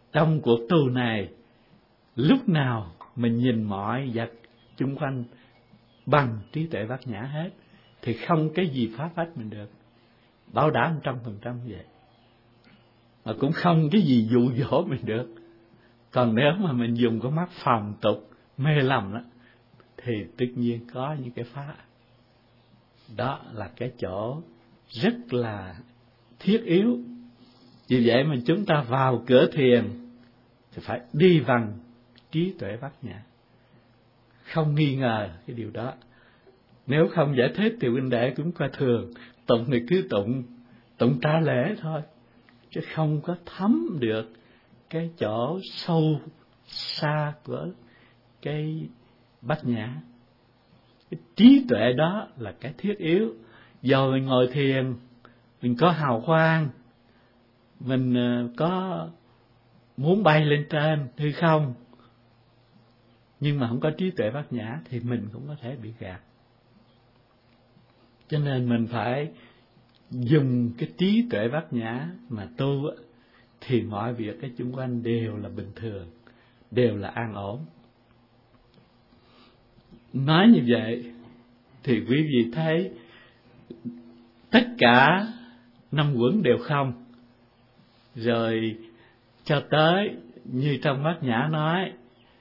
trong cuộc tu này, lúc nào mình nhìn mọi vật chung quanh bằng trí tuệ bát nhã hết, thì không cái gì phá phách mình được, bảo đảm 100% vậy. Mà cũng không cái gì dụ dỗ mình được. Còn nếu mà mình dùng cái mắt phàm tục mê lầm đó, thì tất nhiên có những cái phá. Đó là cái chỗ rất là thiết yếu. Vì vậy mà chúng ta vào cửa thiền thì phải đi bằng trí tuệ bát nhã, không nghi ngờ cái điều đó. Nếu không giải thích thì huynh đệ cũng coi thường, tụng thì cứ tụng trả lễ thôi, chứ không có thấm được cái chỗ sâu xa của cái bát nhã. Cái trí tuệ đó là cái thiết yếu. Giờ mình ngồi thiền, mình có hào quang, mình có muốn bay lên trên hay không, nhưng mà không có trí tuệ bát nhã thì mình cũng có thể bị gạt. Cho nên mình phải dùng cái trí tuệ bát nhã mà tu, thì mọi việc cái xung quanh đều là bình thường, đều là an ổn. Nói như vậy thì quý vị thấy tất cả năm uẩn đều không. Rồi cho tới như trong bát nhã nói,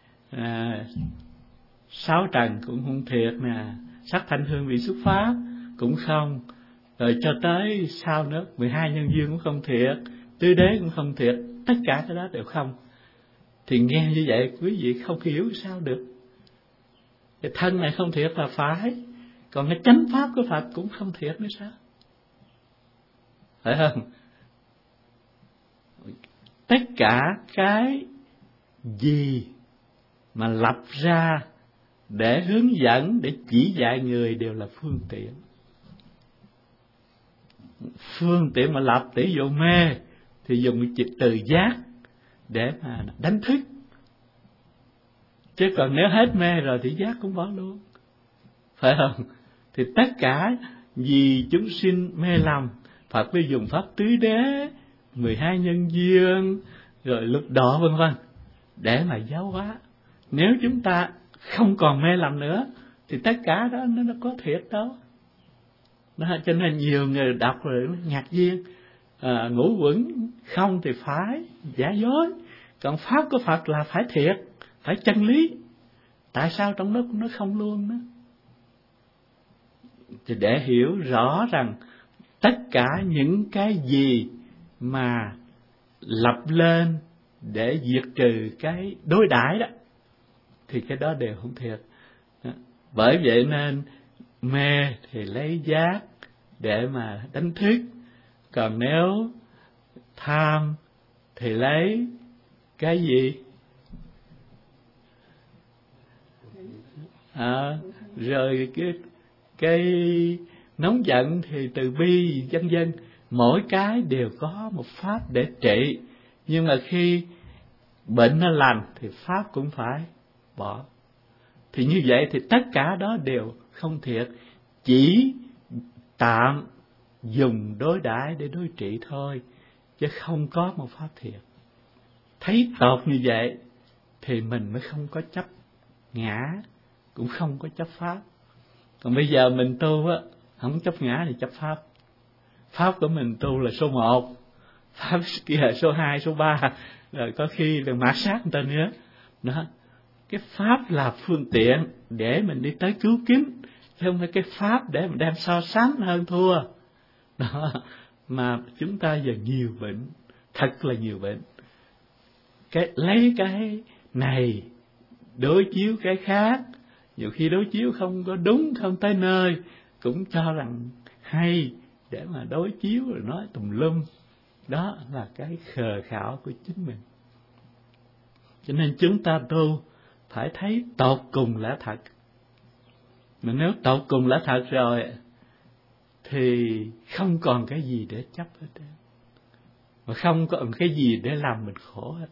sáu trần cũng không thiệt nè, sắc thanh hương vị xuất pháp cũng không. Rồi cho tới sau nữa 12 nhân duyên cũng không thiệt, tứ đế cũng không thiệt, tất cả cái đó đều không. Thì nghe như vậy quý vị không hiểu sao được. Cái thân này không thiệt là phải, còn cái chánh pháp của Phật cũng không thiệt nữa sao? Phải không? Tất cả cái gì mà lập ra để hướng dẫn, để chỉ dạy người đều là phương tiện. Phương tiện mà lập để dụ mê thì dùng cái từ giác để mà đánh thức. Chứ còn nếu hết mê rồi thì giác cũng bỏ luôn. Phải không? Thì tất cả vì chúng sinh mê lầm, Phật mới dùng pháp tứ đế, 12 nhân duyên, rồi lục độ vân vân để mà giáo hóa. Nếu chúng ta không còn mê lầm nữa thì tất cả đó nó có thiệt đâu. Đó, cho nên nhiều người đọc rồi ngạc nhiên, ngũ uẩn không thì phải giả dối, còn pháp của Phật là phải thiệt, phải chân lý. Tại sao trong đó nó không luôn đó? Thì để hiểu rõ rằng tất cả những cái gì mà lập lên để diệt trừ cái đối đãi đó thì cái đó đều không thiệt. Bởi vậy nên mê thì lấy giác để mà đánh thức, còn nếu tham thì lấy cái gì? Rồi cái nóng giận thì từ bi vân vân. Mỗi cái đều có một pháp để trị, nhưng mà khi bệnh nó lành thì pháp cũng phải bỏ. Thì như vậy thì tất cả đó đều không thiệt, chỉ tạm dùng đối đãi để đối trị thôi, chứ không có một pháp thiệt. Thấy tột như vậy thì mình mới không có chấp ngã, cũng không có chấp pháp. Còn bây giờ mình tu á, không chấp ngã thì chấp pháp. Pháp của mình tu là số 1, pháp kia là số 2, số 3, rồi có khi là mạt sát người ta nữa. Đó. Cái pháp là phương tiện để mình đi tới cứu kính, chứ không phải cái pháp để mình đem so sánh hơn thua. Đó. Mà chúng ta giờ nhiều bệnh, thật là nhiều bệnh. Lấy cái này đối chiếu cái khác, nhiều khi đối chiếu không có đúng, không tới nơi, cũng cho rằng hay để mà đối chiếu rồi nói tùm lum. Đó là cái khờ khạo của chính mình. Cho nên chúng ta tu phải thấy tột cùng là thật. Mà nếu tột cùng là thật rồi thì không còn cái gì để chấp hết, mà không còn cái gì để làm mình khổ hết.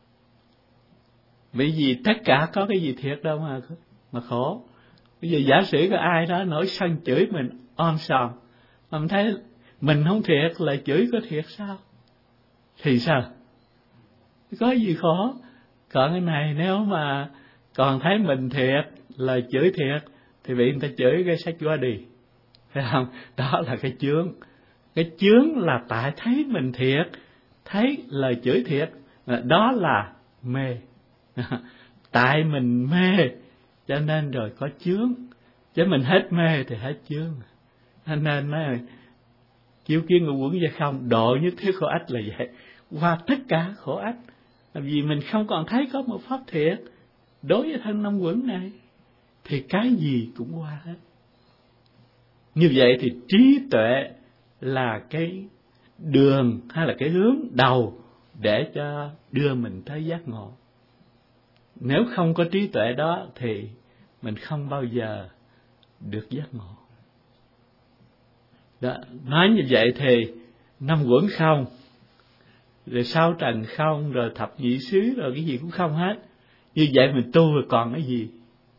Bởi vì tất cả có cái gì thiệt đâu mà khổ. Bây giờ giả sử có ai đó nổi sân chửi mình om sòm, mà mình thấy mình không thiệt, là chửi có thiệt sao? Thì sao? có gì khó. Còn cái này nếu mà còn thấy mình thiệt, lời chửi thiệt, thì bị người ta chửi cái xách qua đi, phải không? Đó là cái chướng. Cái chướng là tại thấy mình thiệt, thấy lời chửi thiệt, đó là mê. Tại mình mê cho nên rồi có chướng, chứ mình hết mê thì hết chướng. Nên nói chiếu kiến ngũ quẩn ra không, độ nhất thiết khổ ách là vậy. Qua tất cả khổ ách, vì mình không còn thấy có một pháp thiệt đối với thân năm quẩn này, thì cái gì cũng qua hết. Như vậy thì trí tuệ là cái đường hay là cái hướng đầu để cho đưa mình tới giác ngộ. Nếu không có trí tuệ đó thì mình không bao giờ được giác ngộ. Đó, nói như vậy thì năm quẩn không, rồi sáu trần không, rồi thập nhị xứ, rồi cái gì cũng không hết. Như vậy mình tu rồi còn cái gì?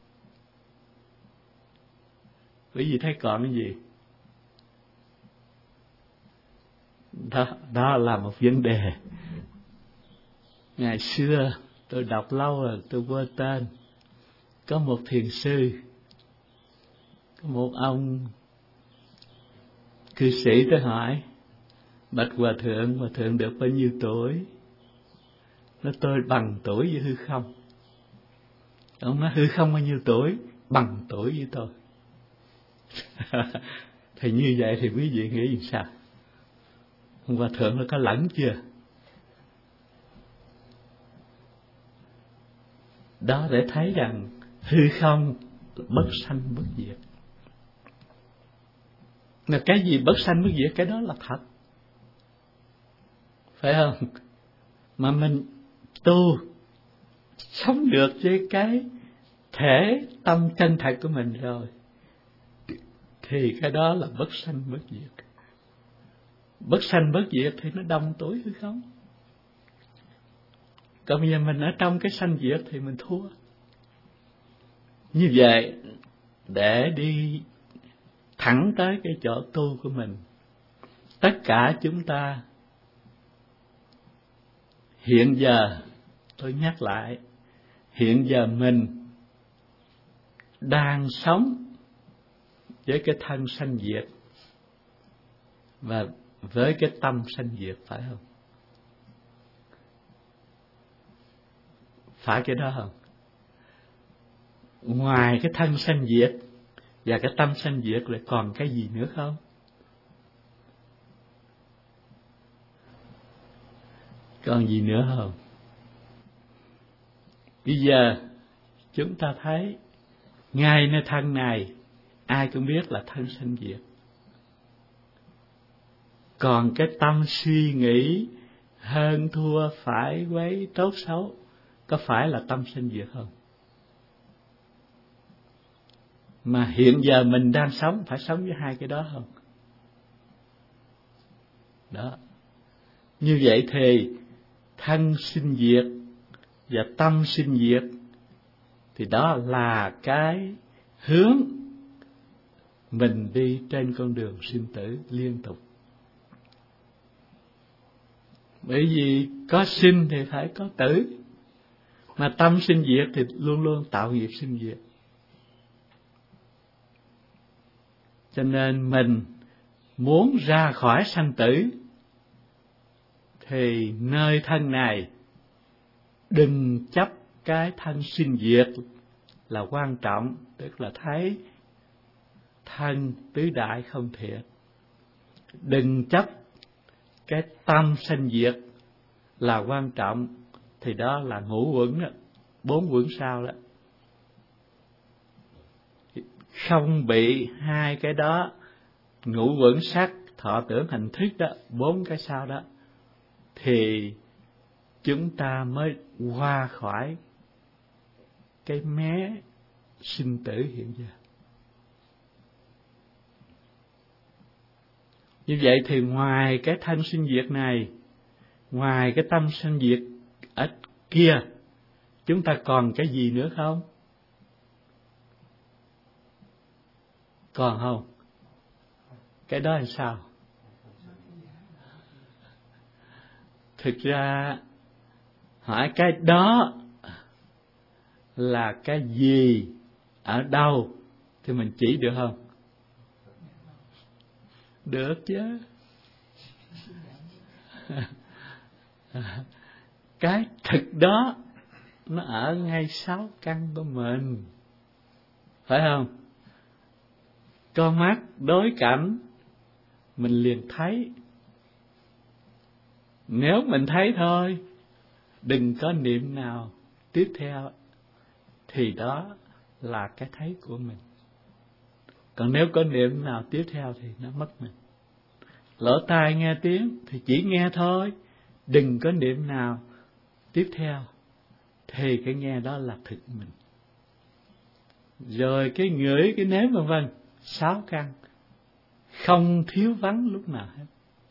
Quý vị thấy còn cái gì? Đó là một vấn đề. Ngày xưa tôi đọc lâu rồi tôi quên tên. Có một thiền sư, có một ông cư sĩ tới hỏi: bạch hòa thượng được bao nhiêu tuổi? Nói tôi bằng tuổi với hư không. Ông nói hư không bao nhiêu tuổi? Bằng tuổi với tôi. Thì như vậy thì quý vị nghĩ sao? Ông hòa thượng nó có lẫn chưa? Đó để thấy rằng hư không bất sanh bất diệt. Mà cái gì bất sanh bất diệt, cái đó là thật, phải không? Mà mình tu sống được với cái thể tâm chân thật của mình rồi thì cái đó là bất sanh bất diệt. Bất sanh bất diệt thì nó đồng tuổi hư không. Còn bây giờ mình ở trong cái sanh diệt thì mình thua. Như vậy để đi thẳng tới cái chỗ tu của mình, tất cả chúng ta hiện giờ, tôi nhắc lại, hiện giờ mình đang sống với cái thân sanh diệt và với cái tâm sanh diệt, phải không? Phải cái đó không? Ngoài cái thân sanh diệt và cái tâm sanh diệt lại còn cái gì nữa không? Còn gì nữa không? Bây giờ chúng ta thấy ngay nơi thân này ai cũng biết là thân sanh diệt. Còn cái tâm suy nghĩ hơn thua, phải quấy, tốt xấu, có phải là tâm sanh diệt không? Mà hiện giờ mình đang sống, phải sống với hai cái đó không? Đó. Như vậy thì thân sinh diệt và tâm sinh diệt, thì đó là cái hướng mình đi trên con đường sinh tử liên tục. Bởi vì có sinh thì phải có tử, mà tâm sinh diệt thì luôn luôn tạo nghiệp sinh diệt. Cho nên mình muốn ra khỏi sanh tử thì nơi thân này đừng chấp cái thân sinh diệt là quan trọng, tức là thấy thân tứ đại không thiệt. Đừng chấp cái tâm sanh diệt là quan trọng, thì đó là ngũ quẩn đó, 4 quẩn sau đó. Không bị hai cái đó, ngũ quẩn sắc, thọ tưởng hành thức đó, 4 cái sau đó, thì chúng ta mới qua khỏi cái mé sinh tử hiện giờ. Như vậy thì ngoài cái thân sinh diệt này, ngoài cái tâm sinh diệt ở kia, chúng ta còn cái gì nữa không? Còn không? Cái đó là sao? Thực ra hỏi cái đó là cái gì, ở đâu, thì mình chỉ được không? Được chứ. Cái thực đó nó ở ngay 6 căn của mình, phải không? Con mắt đối cảnh mình liền thấy. Nếu mình thấy thôi, đừng có niệm nào tiếp theo, thì đó là cái thấy của mình. Còn nếu có niệm nào tiếp theo thì nó mất mình. Lỗ tai nghe tiếng thì chỉ nghe thôi, đừng có niệm nào tiếp theo, thì cái nghe đó là thực mình. Rồi cái ngửi, cái nếm vân vân, 6 căn không thiếu vắng lúc nào hết.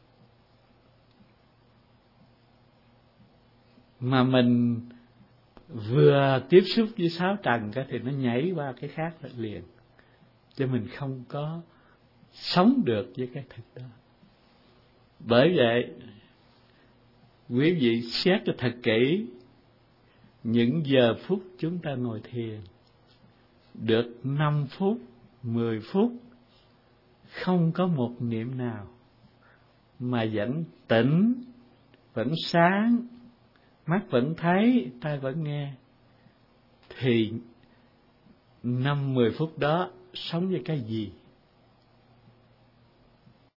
Mà mình vừa tiếp xúc với 6 trần cái thì nó nhảy qua cái khác liền, cho mình không có sống được với cái thực đó. Bởi vậy quý vị xét cho thật kỹ, những giờ phút chúng ta ngồi thiền được 5 phút, 10 phút, không có một niệm nào mà vẫn tỉnh, vẫn sáng, mắt vẫn thấy, tai vẫn nghe, thì 5-10 phút đó sống với cái gì?